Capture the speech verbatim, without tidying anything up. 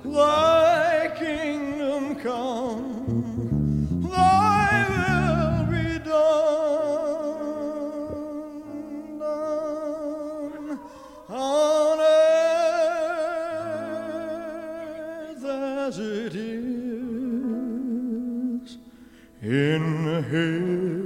Thy kingdom come, thy will be done, done on earth as it is in heaven.